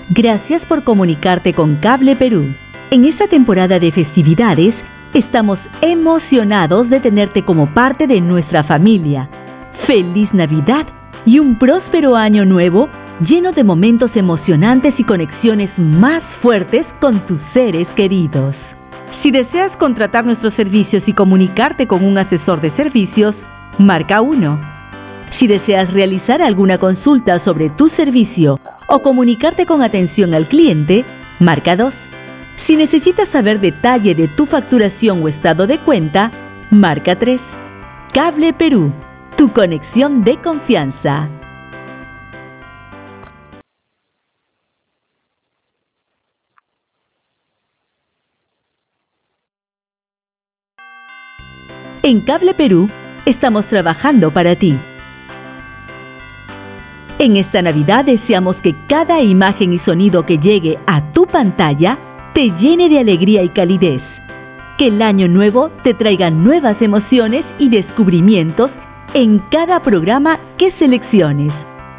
Gracias por comunicarte con Cable Perú. En esta temporada de festividades, estamos emocionados de tenerte como parte de nuestra familia. ¡Feliz Navidad y un próspero año nuevo lleno de momentos emocionantes y conexiones más fuertes con tus seres queridos! Si deseas contratar nuestros servicios y comunicarte con un asesor de servicios, marca 1. Si deseas realizar alguna consulta sobre tu servicio o comunicarte con atención al cliente, marca 2. Si necesitas saber detalle de tu facturación o estado de cuenta, marca 3. Cable Perú, tu conexión de confianza. En Cable Perú, estamos trabajando para ti. En esta Navidad deseamos que cada imagen y sonido que llegue a tu pantalla te llene de alegría y calidez. Que el año nuevo te traiga nuevas emociones y descubrimientos en cada programa que selecciones.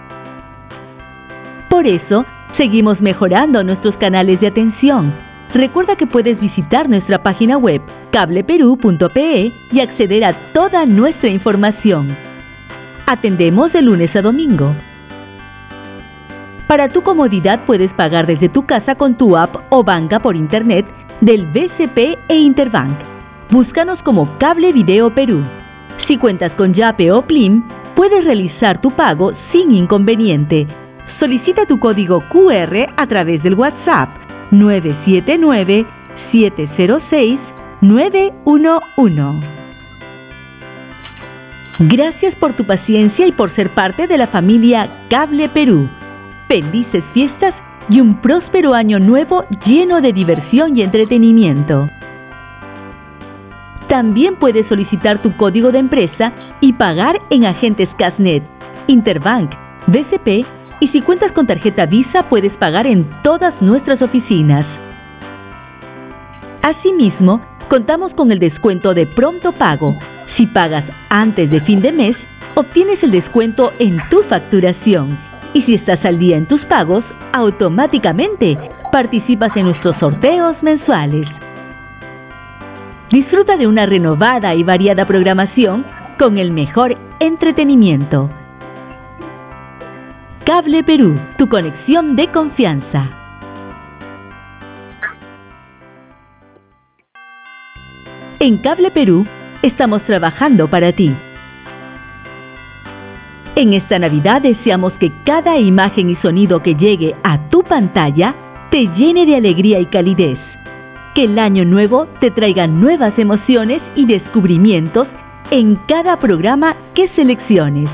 Por eso, seguimos mejorando nuestros canales de atención. Recuerda que puedes visitar nuestra página web cableperú.pe y acceder a toda nuestra información. Atendemos de lunes a domingo. Para tu comodidad puedes pagar desde tu casa con tu app o banca por internet del BCP e Interbank. Búscanos como Cable Video Perú. Si cuentas con Yape o Plim, puedes realizar tu pago sin inconveniente. Solicita tu código QR a través del WhatsApp 979-706-911. Gracias por tu paciencia y por ser parte de la familia Cable Perú. Felices fiestas y un próspero año nuevo lleno de diversión y entretenimiento. También puedes solicitar tu código de empresa y pagar en agentes Casnet, Interbank, BCP y si cuentas con tarjeta Visa puedes pagar en todas nuestras oficinas. Asimismo, contamos con el descuento de pronto pago. Si pagas antes de fin de mes, obtienes el descuento en tu facturación. Y si estás al día en tus pagos, automáticamente participas en nuestros sorteos mensuales. Disfruta de una renovada y variada programación con el mejor entretenimiento. Cable Perú, tu conexión de confianza. En Cable Perú, estamos trabajando para ti. En esta Navidad deseamos que cada imagen y sonido que llegue a tu pantalla te llene de alegría y calidez. Que el año nuevo te traiga nuevas emociones y descubrimientos en cada programa que selecciones.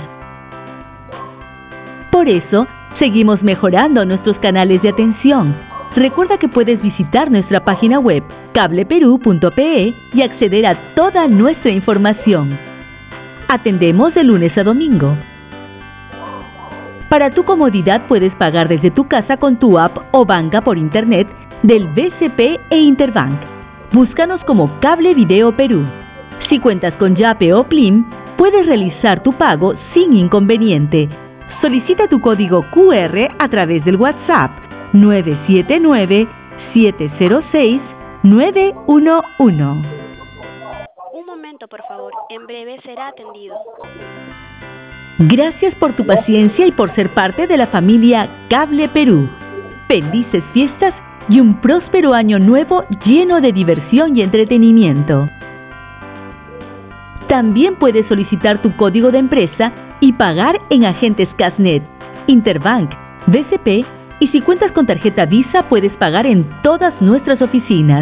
Por eso, seguimos mejorando nuestros canales de atención. Recuerda que puedes visitar nuestra página web cableperú.pe y acceder a toda nuestra información. Atendemos de lunes a domingo. Para tu comodidad puedes pagar desde tu casa con tu app o banca por internet del BCP e Interbank. Búscanos como Cable Video Perú. Si cuentas con Yape o Plim, puedes realizar tu pago sin inconveniente. Solicita tu código QR a través del WhatsApp 979-706-911. Un momento, por favor. En breve será atendido. Gracias por tu paciencia y por ser parte de la familia Cable Perú. Felices fiestas y un próspero año nuevo lleno de diversión y entretenimiento. También puedes solicitar tu código de empresa y pagar en agentes Casnet, Interbank, BCP y si cuentas con tarjeta Visa puedes pagar en todas nuestras oficinas.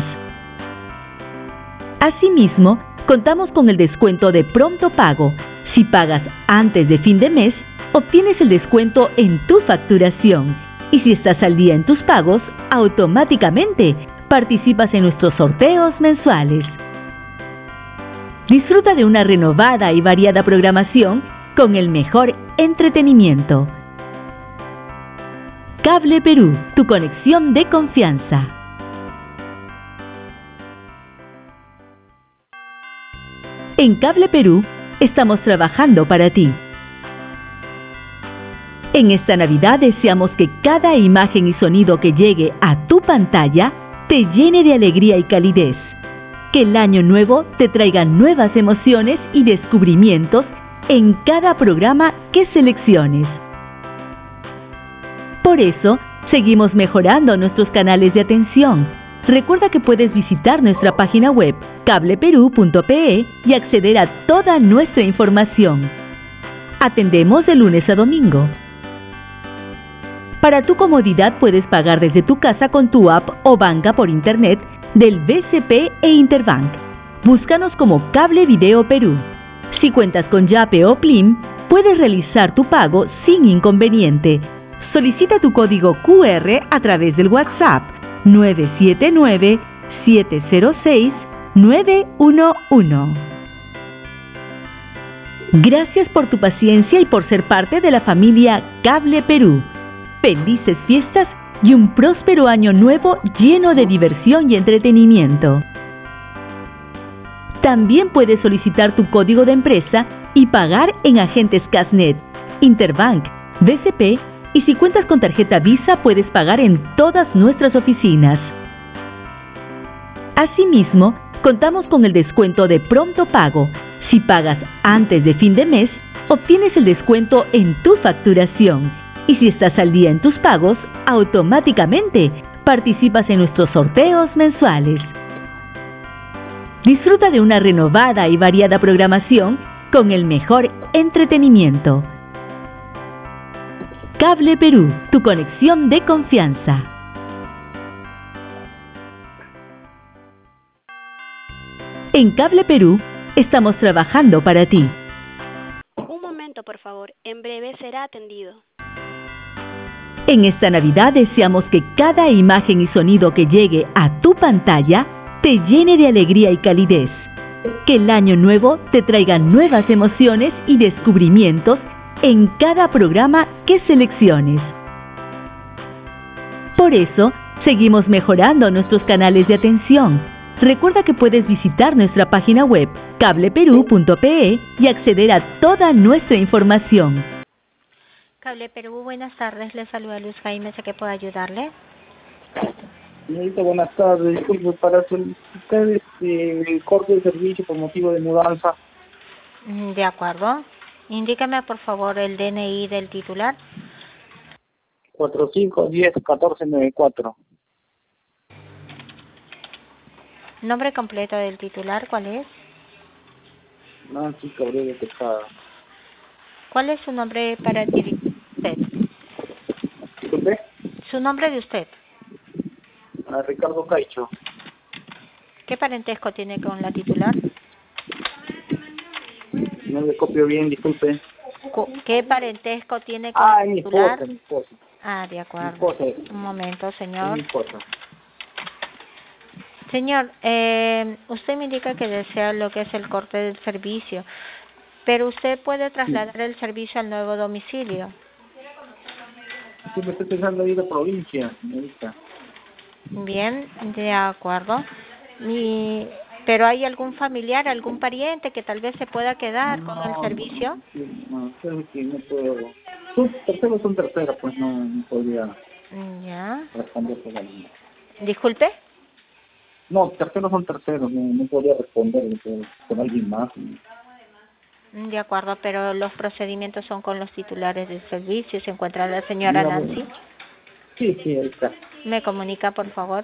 Asimismo, contamos con el descuento de pronto pago. Si pagas antes de fin de mes, obtienes el descuento en tu facturación. Y si estás al día en tus pagos, automáticamente participas en nuestros sorteos mensuales. Disfruta de una renovada y variada programación con el mejor entretenimiento. Cable Perú, tu conexión de confianza. En Cable Perú, estamos trabajando para ti. En esta Navidad deseamos que cada imagen y sonido que llegue a tu pantalla te llene de alegría y calidez. Que el año nuevo te traiga nuevas emociones y descubrimientos en cada programa que selecciones. Por eso, seguimos mejorando nuestros canales de atención. Recuerda que puedes visitar nuestra página web cableperú.pe y acceder a toda nuestra información. Atendemos de lunes a domingo. Para tu comodidad puedes pagar desde tu casa con tu app o banca por internet del BCP e Interbank. Búscanos como Cable Video Perú. Si cuentas con Yape o Plim, puedes realizar tu pago sin inconveniente. Solicita tu código QR a través del WhatsApp 979-706-911. Gracias por tu paciencia y por ser parte de la familia Cable Perú. Felices fiestas y un próspero año nuevo lleno de diversión y entretenimiento. También puedes solicitar tu código de empresa y pagar en agentes Casnet, Interbank, BCP y si cuentas con tarjeta Visa puedes pagar en todas nuestras oficinas. Asimismo, contamos con el descuento de pronto pago. Si pagas antes de fin de mes, obtienes el descuento en tu facturación. Y si estás al día en tus pagos, automáticamente participas en nuestros sorteos mensuales. Disfruta de una renovada y variada programación con el mejor entretenimiento. Cable Perú, tu conexión de confianza. En Cable Perú, estamos trabajando para ti. Un momento, por favor. En breve será atendido. En esta Navidad deseamos que cada imagen y sonido que llegue a tu pantalla te llene de alegría y calidez. Que el año nuevo te traiga nuevas emociones y descubrimientos en cada programa que selecciones. Por eso, seguimos mejorando nuestros canales de atención. Recuerda que puedes visitar nuestra página web cableperú.pe y acceder a toda nuestra información. Cable Perú, buenas tardes. Le saluda Luz Jaime, ¿sé que puedo ayudarle? Señorita, buenas tardes. Disculpe, para solicitar el corte de servicio por motivo de mudanza. De acuerdo. Indícame, por favor, el DNI del titular. 4510-1494. Nombre completo del titular, ¿cuál es? Nancy Cabrera Tejada. ¿Cuál es su nombre para dirigir usted? Disculpe. Su nombre de usted. Ricardo Caicho. ¿Qué parentesco tiene con la titular? No le copio bien, disculpe. ¿Qué parentesco tiene con la titular? Mi esposa. Ah, de acuerdo. Mi esposa es. Un momento, señor. Mi esposa. Señor, usted me indica que desea lo que es el corte del servicio, pero usted puede trasladar el servicio al nuevo domicilio. Sí, me estoy pensando ir a provincia, señorita. Bien, de acuerdo. ¿Pero hay algún familiar, algún pariente que tal vez se pueda quedar con el servicio? No, creo que no puedo. Terceros son terceras, pues no podría Ya. responder por la línea. Disculpe. No, terceros son terceros, no podría responder con alguien más. De acuerdo, pero los procedimientos son con los titulares del servicio. ¿Se encuentra la señora Nancy? Sí, ahí está. ¿Me comunica, por favor?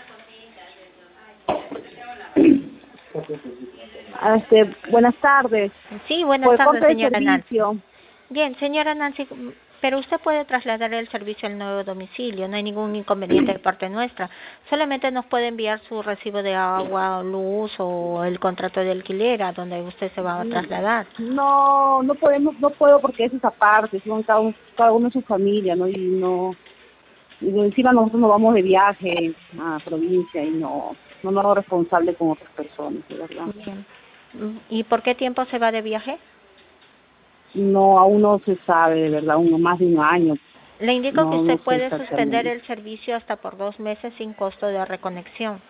Buenas tardes. Sí, buenas tardes, señora Nancy. Servicio. Bien, señora Nancy, pero usted puede trasladar el servicio al nuevo domicilio, no hay ningún inconveniente de parte nuestra. Solamente nos puede enviar su recibo de agua, luz o el contrato de alquiler a donde usted se va a trasladar. No puedo porque es esa parte, son cada uno en su familia, ¿no? Y encima nosotros nos vamos de viaje a provincia y no nos hago responsable con otras personas, de verdad. Bien. ¿Y por qué tiempo se va de viaje? No, aún no se sabe, de verdad, más de un año. Le indico que usted sé puede exactamente. suspender el servicio hasta por 2 meses sin costo de reconexión.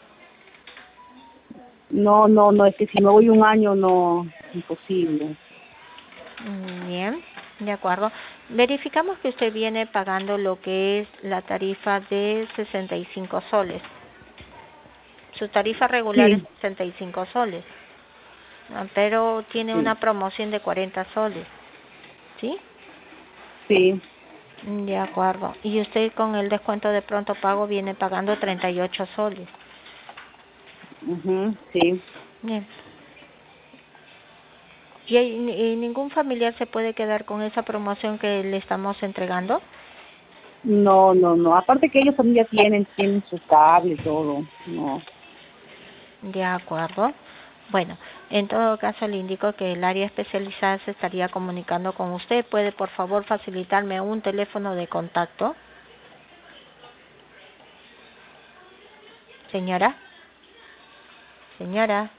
No, es que si me voy un año, no, imposible. Bien. De acuerdo. Verificamos que usted viene pagando lo que es la tarifa de 65 soles. Su tarifa regular es Sí, 65 soles, pero tiene sí, una promoción de 40 soles, ¿sí? sí. De acuerdo. Y usted con el descuento de pronto pago viene pagando 38 soles. Sí. Bien. ¿Y ningún familiar se puede quedar con esa promoción que le estamos entregando? No, no, no. Aparte que ellos también ya tienen su cable y todo. No. De acuerdo. Bueno, en todo caso le indico que el área especializada se estaría comunicando con usted. ¿Puede por favor facilitarme un teléfono de contacto? Señora. Señora.